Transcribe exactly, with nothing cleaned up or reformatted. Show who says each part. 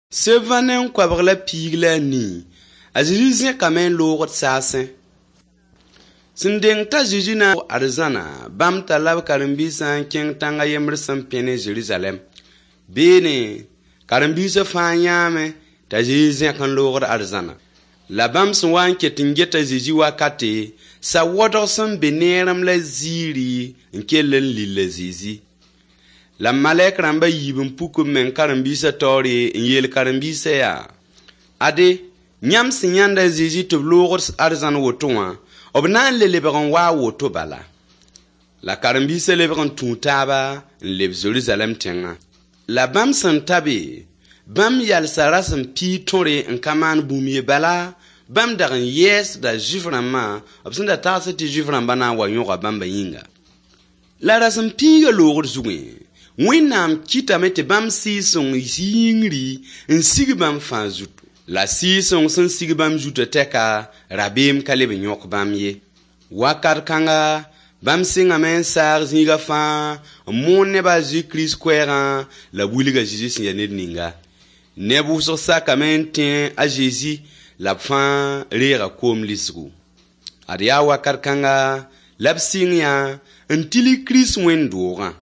Speaker 1: Sevanen kwabg la piig la nii, a Jésus zẽka me n loogd saasẽ. Sẽn deng t'a Jésus na arzãna, bãmb talla b karen-biisã n kẽng tãnga yembr sẽn pẽ ne Jerusalem. Beene, karen-biisã fãa yãame t'a Jésus zẽk n loogd arzãna. La bãmb sẽn wa n ket n get a Jésus wakate, sa wodg sẽn be neerem la ziiri n kell n lill a Jésus. La malɛk rãmba yiib n puk n meng karen-biisã taoore n yeel karen-biisã yaa: Ade, yãmb sẽn yãnd a Jésus tɩ b loogd arzãn woto wã, b na n le lebg n waa woto bala. La karen-biisã lebg n tũu taaba n leb Jerusalem tẽngã. La bãmb sẽn tabe, bãmb yalsa rasem pii tõre n ka maan bũmb ye bala, bãmb dag n yɛɛsda Zuif-rãmbã b sẽn da tags tɩ Zuif-rãmbã na n wa yõga bãmba yĩnga. La rasem piigã loogd zugẽ, Wẽnnaam kɩtame tɩ bãmb sɩɩsẽng yĩngri n sig bãmb fãa zutu. La sɩɩsẽng sẽn sig bãmb zutã tɛka, rabeem ka leb n yõk bãmb ye. Wakat kãnga, bãmb sɩngame n saag zĩiga fãa n moon nebã a Zu-Kirist koɛɛgã la wilga Zeezi sẽn ya ned ninga. Neb wʋsg sakame n tẽ a Zeezi la b fãa reega koom lisgu. Ad yaa wakat kãnga la b sɩng yã n tili Kirist wẽnd-doogã.